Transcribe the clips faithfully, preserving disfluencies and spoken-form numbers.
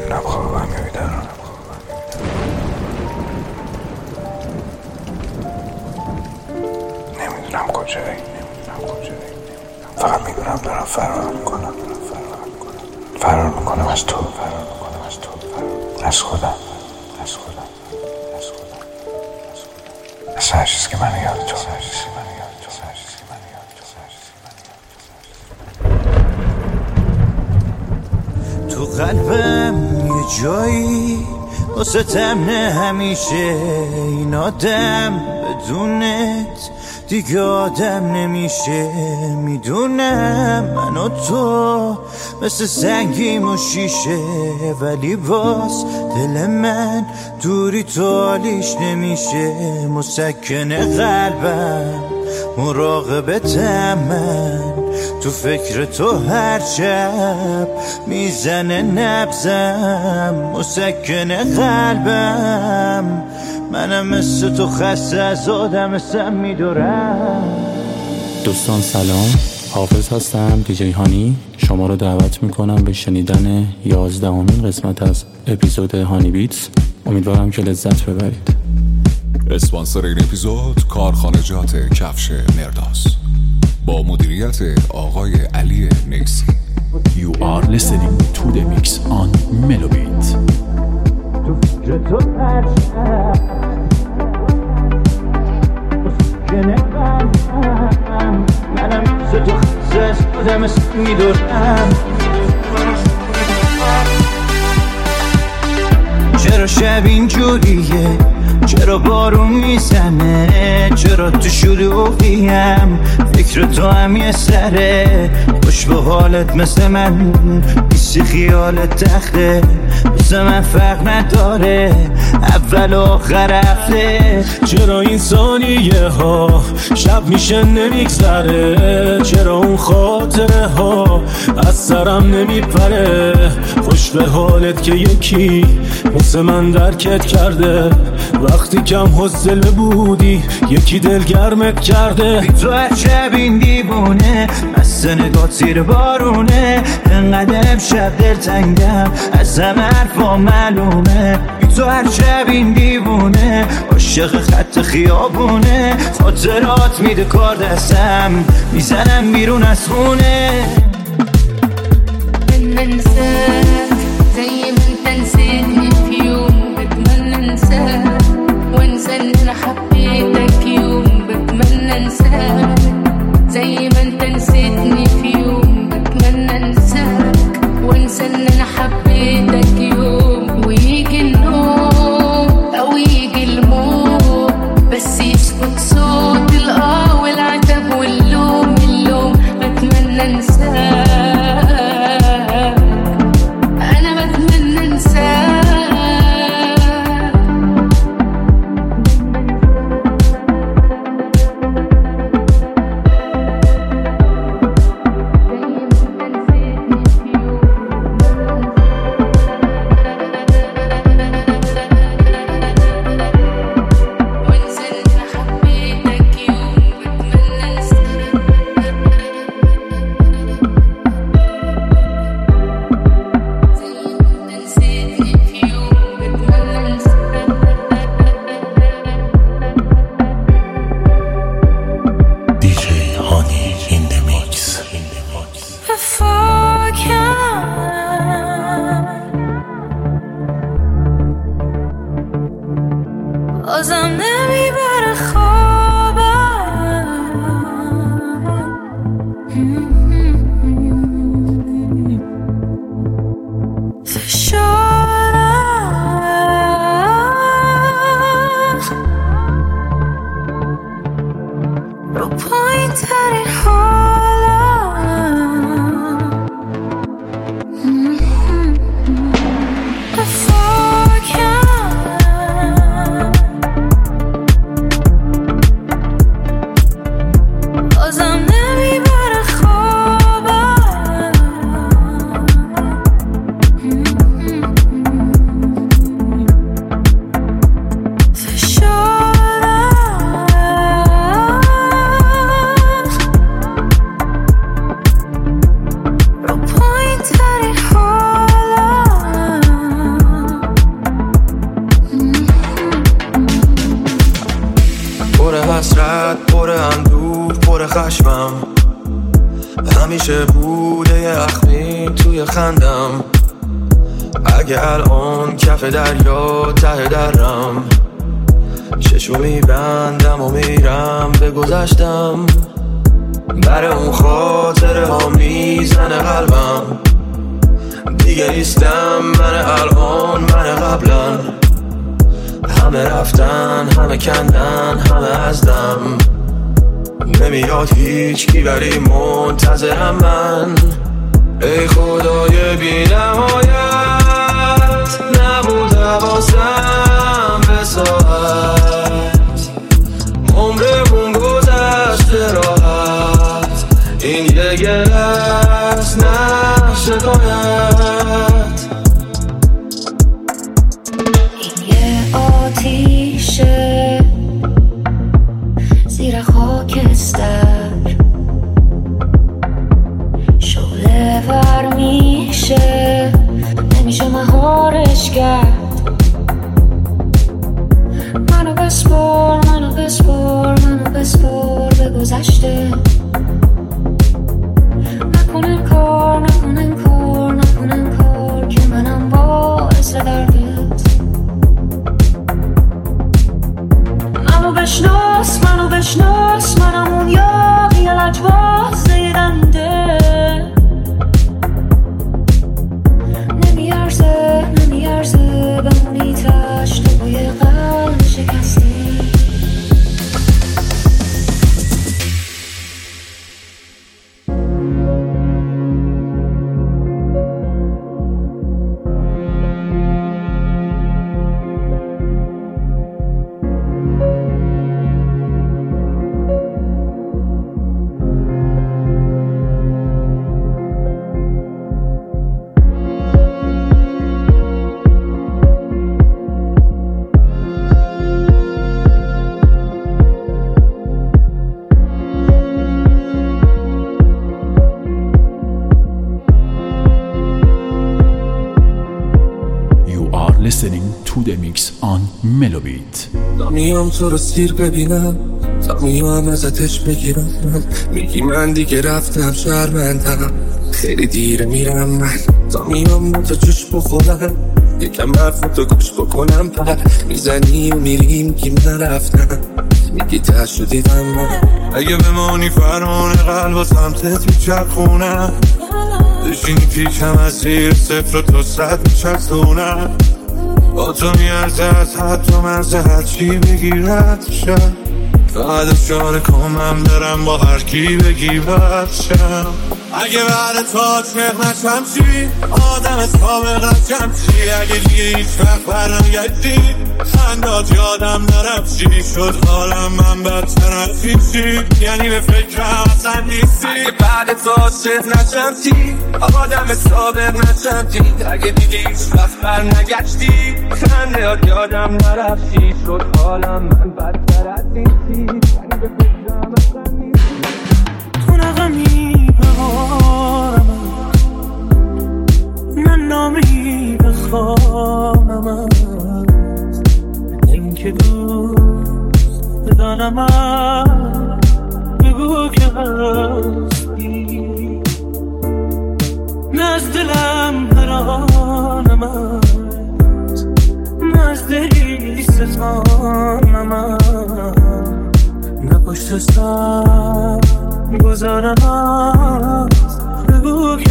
نمیدونم خوابم یا بیدارم، نمیدونم کجایی، فقط میدونم دارم فرار میکنم فرار میکنم از تو، از خودم، از خودم، از خودم، از هر چیز که منو یاد تو، تو قلبم یه جایی واسه تمنه همیشه. این آدم بدونت دیگه آدم نمیشه. میدونم من و تو مثل سنگیم و شیشه، ولی باز دل من دوری تو حالیش نمیشه. مسکن قلبم مراقبتم من، تو فکر تو هر شب میزنه نبضم. مسکن قلبم منم مثل تو خسته از آدم سم میدارم. دوستان سلام، حافظ هستم، دیجی هانی. شما رو دعوت میکنم به شنیدن یازدهمین قسمت از اپیزود هانی بیتس. امیدوارم که لذت ببرید. اسپانسر این اپیزود کارخانجات کفش مرداس با مدیریت آقای علی نیسی. You are listening to the mix on Melobit. چرا شب اینجوریه؟ چرا بارون میزنه؟ چرا تو شلوغیم؟ فکر تو هم یه سره. خوش به حالت مثل من بیسی خیالت تخته، مثل من فرق نداره اول و آخر هفته. چرا این ثانیه ها شب میشه نمیگذره؟ چرا اون خاطره ها از سرم نمیپره؟ خوش به حالت که یکی مثل من درکت کرده، وقتی کم حوصله بودی یکی دلگرمت کرده. بی تو هر شب این دیوونه مثل نگات زیر بارونه. انقدر امشب دلتنگم از همه حرفا معلومه. بی تو هر شب این دیوونه عاشق خط خیابونه. خاطرات میده کار دستم میزنم بیرون از خونه. ننساك زي ما انت نسيتني في يوم، بتمنى انساك وانسى ان انا حبيتك يوم. بتمنى انساك زي ما انت نسيتني في يوم، بتمنى انساك وانسى ان انا حبيتك يوم. ويجي النوم او يجي الموت بس يسكت صوت الاه والعتب واللوم اللوم. بتمنى انساك، همیشه بوده یه اخمی توی خندم. اگه الان کف دریا ته درم، چشو میبندم و میرم به گذشتم. برای اون خاطره ها میزنه قلبم. دیگه نیستم من الان من قبلا. همه رفتن همه کندن همه ازدم. نمیاد هیچ کی ولی منتظرم من. ای خدای بی نهایت نبود حواسم به ساعت. عمرمون گذشته راحت، این یه گلس نه شکایت. این یه آتیشه زیر خاکستر، شعله ور میشه نمیشه مهارش کرد. منو بسپار منو بسپار منو بسپار به گذشته. نکنن کار نکنن کار نکنن کار که منم باعث دردت. منو بشناس منو بشناس منم اون یاقی لجباز زیدنده. نمیارزه نمیارزه بمونی تش تو با یه قلب شکسته. Listening to the mix on Melobit. تا میام تو رو سیر ببینم، تا میام ازتش بگیرم. میگی من دیگه رفتم شرمندم، خیلی دیره میرم من. تا میام با تو جوش بخورم، یکم حرفاتو گوش بکنم. پر میزنی و میریم که من رفتم، میگی تشو دیدم من. اگه بمانی فرمان قلب و سمتت میچرخونم، بشینی پیشم از زیر صفر و تو صد میچرخونم. با تو میارزه از حد و مرزه هر چی بگیرد شم. فقط اشاره کن من برم با هر کی بگی بد شم. اگه بعد تو عاشق نشم چی؟ آدم سابقم کم چی؟ اگه دیگه هیچ وقت برنگردی خندات یادم نرم چی شد حالم من بدتر از هیچی. یعنی به فکرم اصلا نیستی. اگه بعد تو عاشق نشم چی؟ آدم سابق نشم چی؟ اگه دیگه هیچ وقت برنگردی خندات یادم نرم چی شد حالم من بدتر از هیچی. یعنی به فکرم اصلا نیستی. تو نغمی بهارم، من نامی بخوانم، این که دوست بدانم بگو که هستی. نز دلم پرانم، نز دلی ستانم، نه پشت سر گذارم بگو که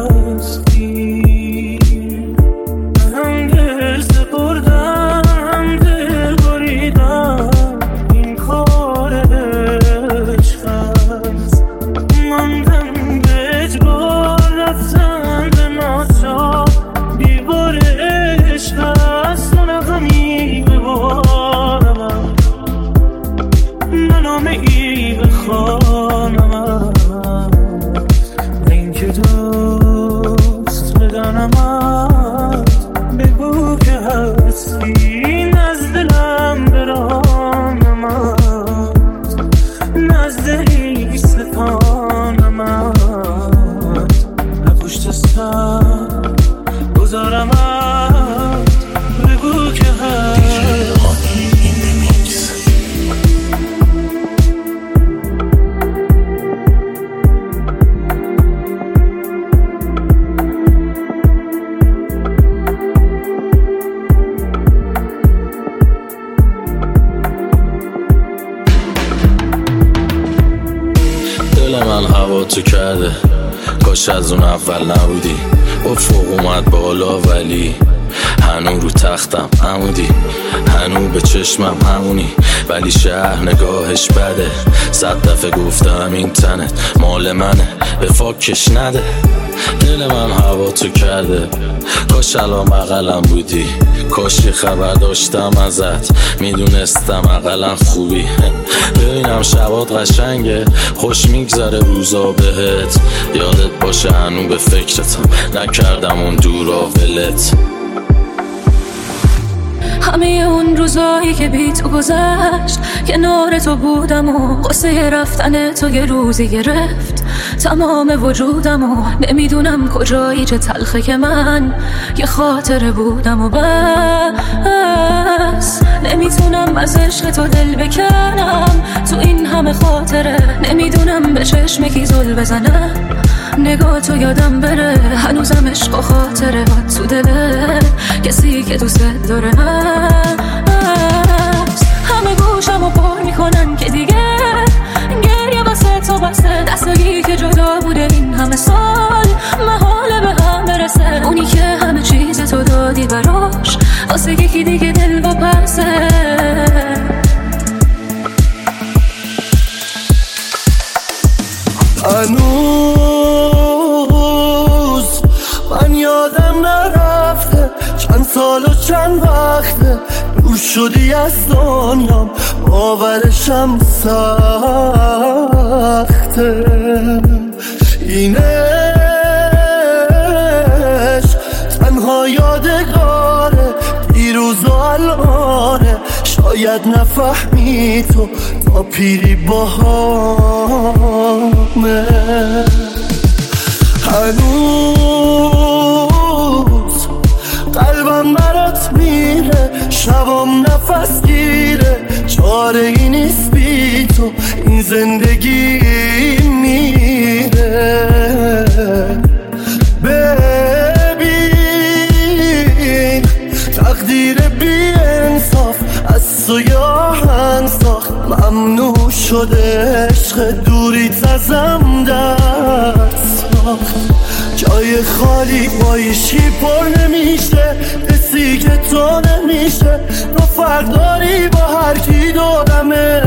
هستی. هم دل سپردم هم دل بریدم، این کار عشق است. ماندم به اجبار رفتن به ناچار، بیبار عشق است. و نغمی ببارم، نه نامه ای بخوانم، این که دوست بدانمت بگو که هستی. نز دلم برانمت، نز دلی ستانمت، نه پشت سر گذارمت بگو که هستی. تو کرده، کاش از اون اول نبودی. افق اومد بالا ولی هنو رو تختم عمودی، هنو به چشمم همونی، ولی شهر نگاهش بده. صد دفعه گفتم این تنت مال منه، به فاکش نده. دل من هوا تو کرده، کاش الان بغلم بودی. کاش یه خبر داشتم ازت، میدونستم اقلا خوبی. ببینم شبات قشنگه، خوش میگذره روزا بهت. یادت باشه هنو به فکرتم، نکردم اون دورا ولت. همه اون روزایی که بی تو گذشت، کنار تو بودم و قصه رفتن تو یه روزی گرفت تمام وجودم و نمیدونم کجایی چه تلخه که من یه خاطره بودم و بس. نمیتونم از عشق تو دل بکنم تو این همه خاطره، نمیدونم به چشم کی زل بزنم نگاه تو یادم بره. هنوزم عشق و خاطره با تو دله کسی که دوست داره هست. همه گوشم و پر میکنن که دیگه گریه واسه تو بسته. دستگی که جدا بوده این همه سال محاله به هم برسه. اونی که همه چیز تو دادی براش واسه یکی دیگه دل با پسه. هنوز من یادم نرفته چند سال و چند وقته دور شدی از دنیام، باورشم سخته. این عشق تنها یادگاره دیروز و الانه، شاید نفهمی تو تا پیری باهامه. هنوز قلبم برات میره، شبام نفس گیره، چاره ای نیست بی تو این زندگی میره. ببین تقدیر بی انصاف از تو یاهن ساخت، ممنوع شده عشق دوریت ازم دست ساخت. جای خالی با ایشی پر نمیشه، کسی که تو نمیشه. تو فرق داری با هر کی دارمه،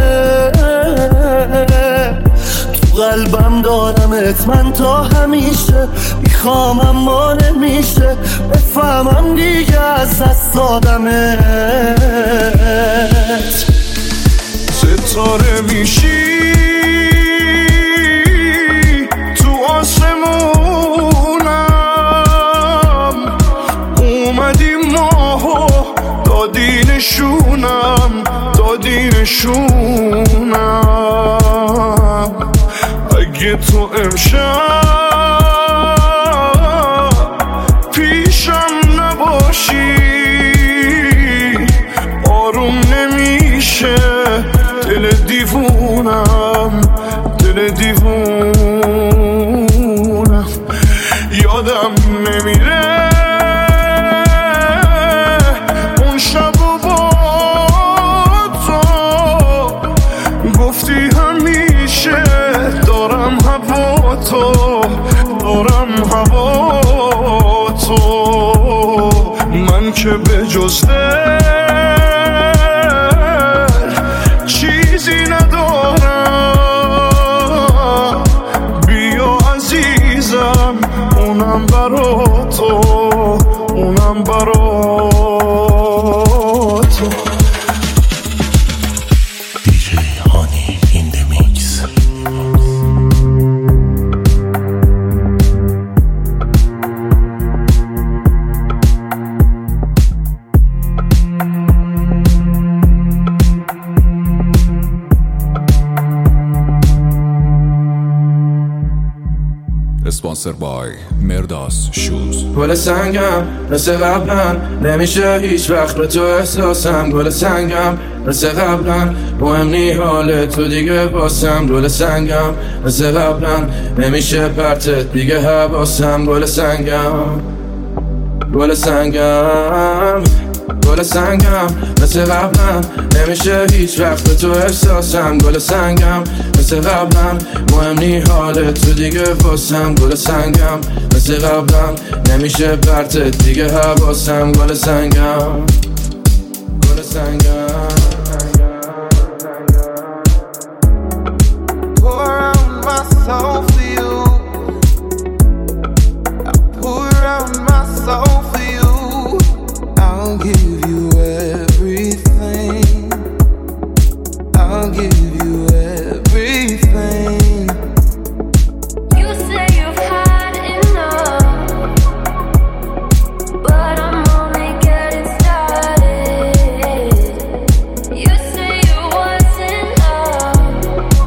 تو قلبم دارمت من تا همیشه. میخوام اما نمیشه بفهمم دیگه از دست دادمت. ستاره میشی تو آسمونم، اومدی ماهو دادی نشونم، دادی نشونم. اگه تو امشب پیشم نباشی آروم نمیشه دل دیوونم، دل دیوونم. یادم نمیره اون شب و با تو گفتی همیشه دارم هوا تو، دارم هوا تو. من که به جز دل چیزی ندارم، بیا عزیزم اونم برا تو، اونم برا تو. دیجی هانی این دی میکس. اسپانسر بای مرداس شوز. گل سنگم مثل قبلا نمیشه هیچ وقت به تو احساسم. گل سنگم مثل قبلا مهم نی حال تو دیگه باسم. گل سنگم مثل قبلا نمیشه پرتت دیگه حواسم. گل سنگم، گل سنگم، گل سنگم مثل قبلم نمیشه هیچ وقت به تو احساسم گل سنگم مثل قبلم مهم نی حالت تو دیگه واسم گل سنگم مثل قبلم نمیشه پرتت دیگه حواسم گل سنگم گل سنگم Pour out my soul for you. I pour out my soul for you. I'll give you everything. I'll give you everything. You say you've had enough, but I'm only getting started. You say you wasn't love,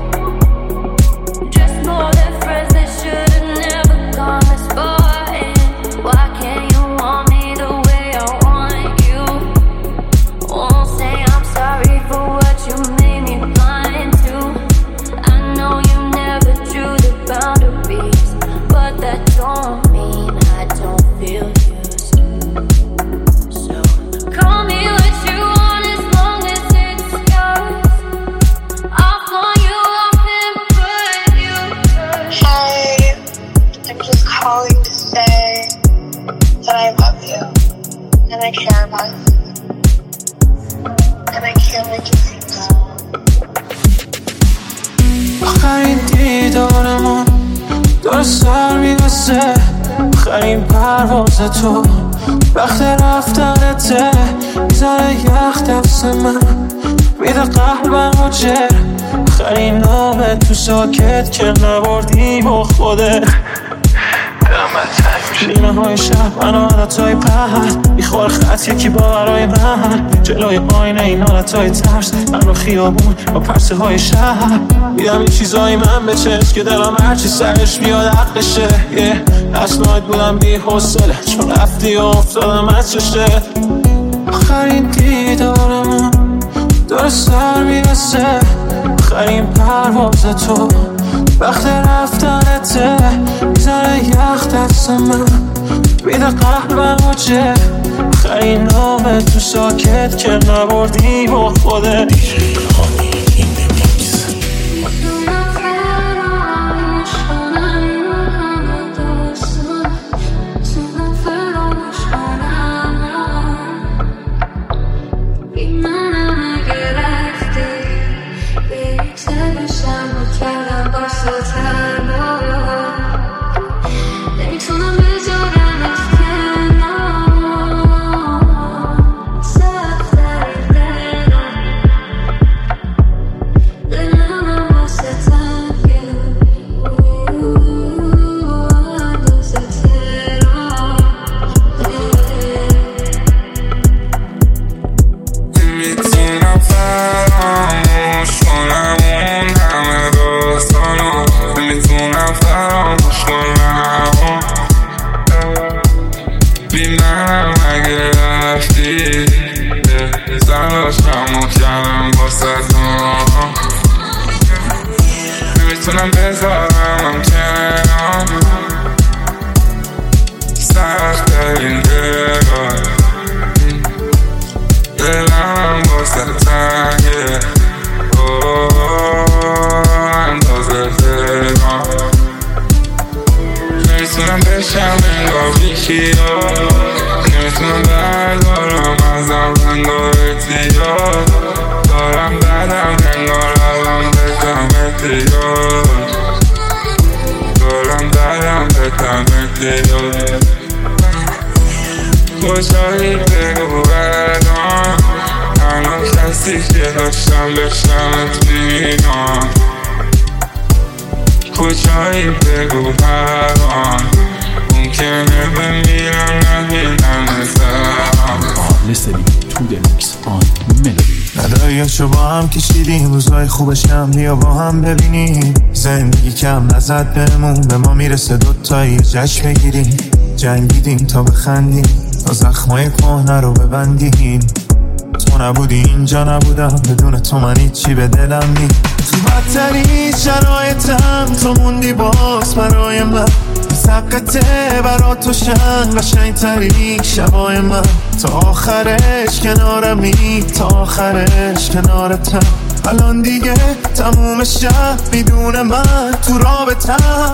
just more than friends that should've never gone this far. And why can't you want me the way I want you? Won't say I'm sorry for what you made me blind to. I know you never drew the boundaries, but that don't mean I don't feel used. So call me what you want as long as it's yours. I'll call you up and put you first. Hi, I'm just calling to say that I love you and I care about you and I can't make you feel so. آخرین دیدارمون داره سر میوسه آخرین پرواز تو وقت رفتنته میزنه یخ دست من میده قلبم و جر آخرین نامه تو ساکت که نبردی با خودت نیمه های شب من عادت های پهد میخوار خط یکی باورای من جلوی آینه این حالت های ترس من رو خیابون با پرسه های شهر میدم این چیزای من به چشم که دلم هرچی سرش بیاد عقلشه اسناید بودم بی حوصله چون رفتی و افتادم از چشه آخرین دیدارمون داره سر میرسه آخرین پرواز تو وقت رفتنته میزنه یخ دست من میده قلبم و جه آخرین نامه تو ساکت که نبردی با خودت نمیتونم بذارم کنار سخت این دلار دلم واسه تنگه اندازه دلم نمیتونم بشم انگار بیخیا نمیتونم بردارم ازم انگار اتیاد دارم بدم انگار الان بزم اتیاد دارم بدم بزم اتیاد خوشایی بگو بردم تنها کسی که داشتم بشمت بینم خوشایی بگو بردم ممکنه بمیرم نبینم ازم Listening to the mix on Melody. نداییاشو با هم کشیدیم روزای خوبش هم بیا با هم ببینیم زندگی کم نزد بهمون به ما میرسه دوتایی جشن بگیریم جنگیدیم تا بخندیم تا زخمای کهنه رو ببندیم تو نبودی اینجا نبودم بدون تو من هیچی به دلم نی تو بدترین شرایطم تو موندی باز برای من سقته برا تو شن قشنگ تری شبای من تا آخرش کنارمی تا آخرش کنارتم الان دیگه تموم شب بدون من تو رابطم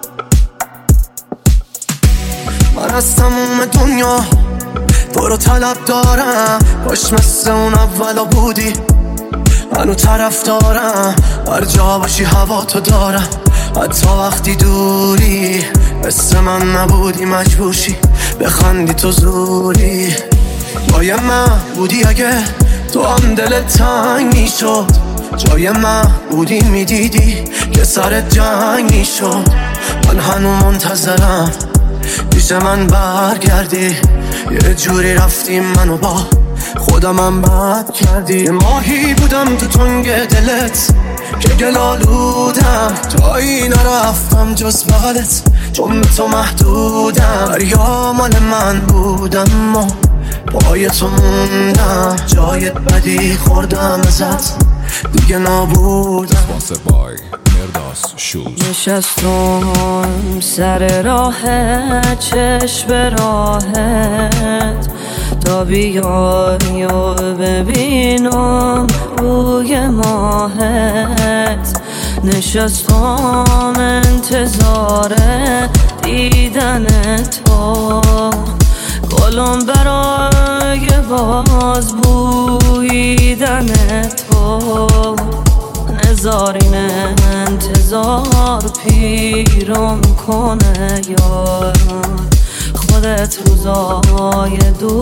من از تموم دنیا برو طلب دارم باش مثل اون اولا بودی منو طرف دارم هر جا باشی هوا تو دارم حتی وقتی دوری مثل من نبودی مجبوشی بخندی تو زوری جای من بودی اگه تو هم دلت تنگ میشد جای من بودی میدیدی که سرت جنگ میشد من هنو منتظرم پیش من برگردی یه جوری رفتیم منو با خودمم بد کردی ماهی بودم تو تنگ دلت که گلالودم جایی نرفتم جز بغلت چون به تو محدودم دریا مال من بودم ما پای تو موندم جای بدی خوردم ازت دیگه نابودم. Sponsored by Merdas Shoes. نشستم سر راهت چشم به راهت تا بیای و ببینم روی ماهت نشستم انتظار دیدن تو گلم برای باز بویدن تو نزارین انتظار پیرم کنه یار خودت روزای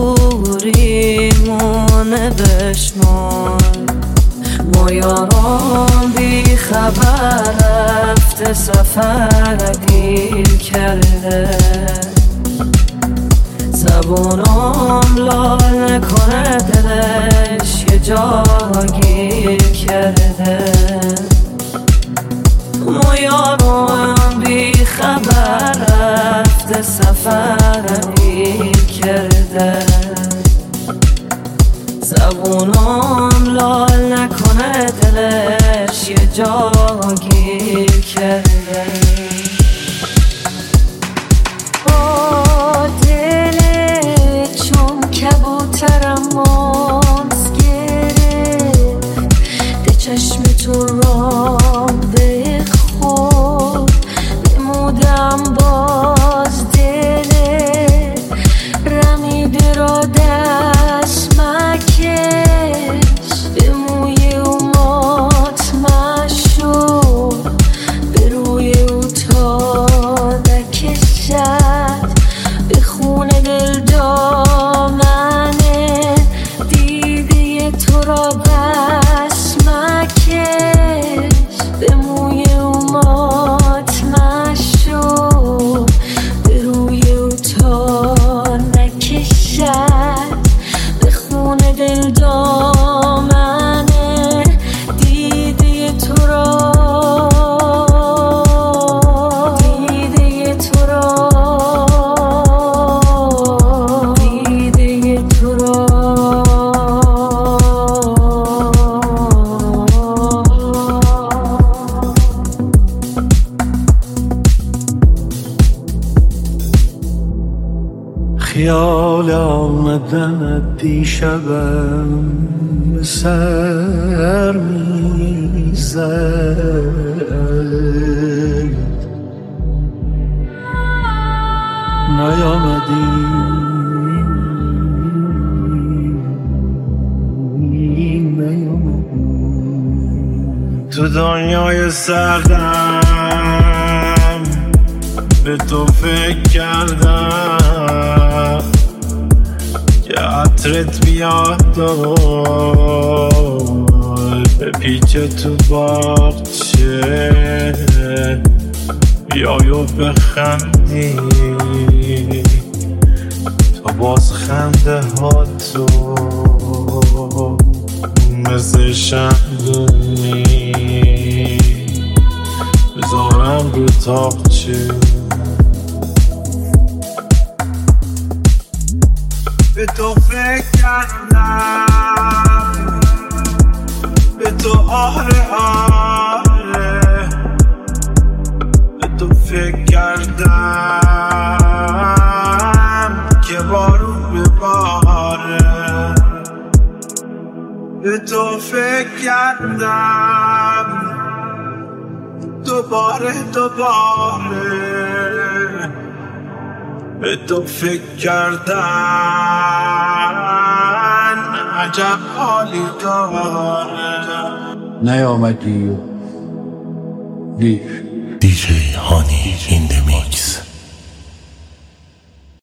دوریمونه بشمار ما یاران بی خبر رفته سفر گیر کرده زبونم لال نکنه دلش یه جا گیر کرده ما یاران بی خبر رفته سفر گیر کرده زبونم لال نکنه دلش یه جا گیر کرده با دلت چون کبوترم ماز گرفت ده چشم تو رام بخور بمودم باز دلت رمیده را دست مکش به موی او مات مشو به روی او تا نکشد به خون دل دامنه دیده تو را بس مکش به موی او مات مشو به روی او تا نکشد به خون دل دامنه دیده تو را دیده تو را دیده تو را خیال آمدن دیشبم به سر میزد نیامدی نیامدی تو دنیای سردم به تو فکر کردم که عطرت بیاد دار به پیچ تو باغچه بیای و بخندی تا باز خنده ها تو مثل شمدونی بذارم رو تاقچه به تو فکر کردم به تو آره آره به تو فکر فکر کردم که بارون بباره، به تو فکر کردم دوباره دوباره، به تو فکر کردن عجب حالی داره. نیامدی و دیر. دیجی هانی این د میکس.